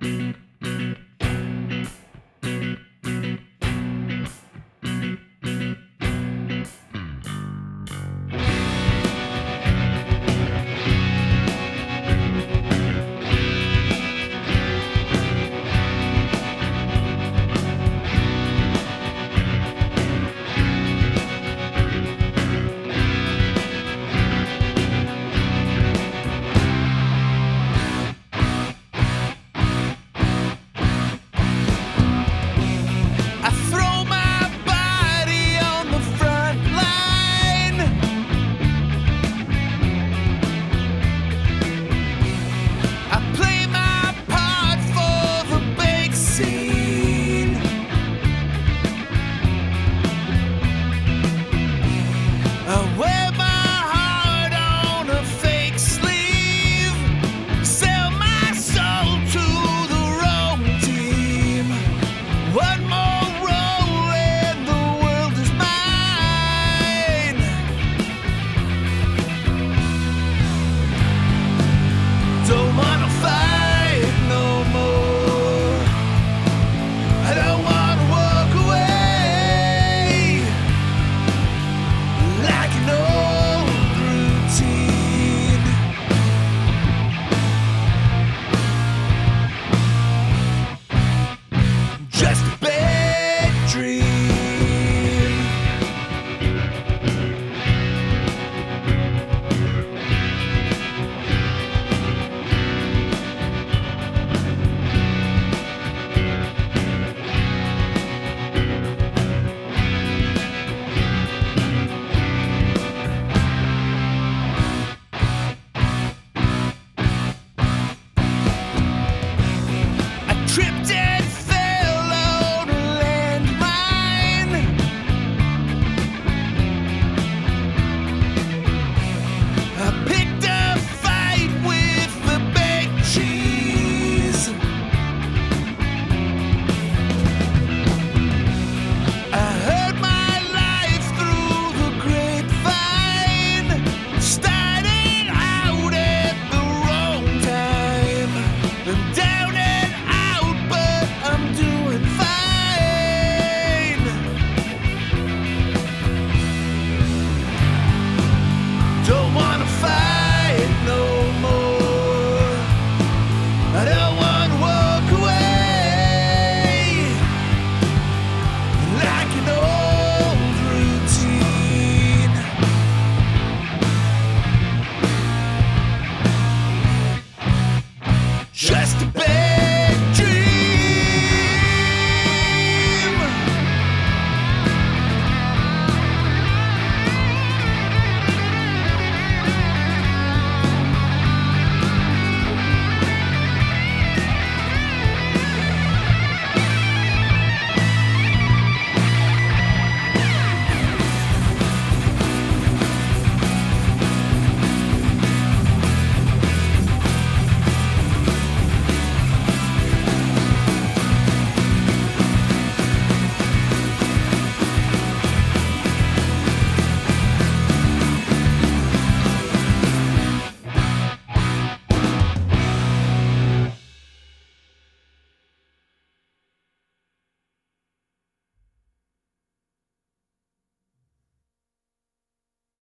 Tripped and fell on a landmine. I picked a fight with the baked cheese. I heard my life through the grapevine, starting out at the wrong time. And down and out, but I'm doing fine. Don't wanna fight no more. I don't wanna walk away like an old routine. Just a bit.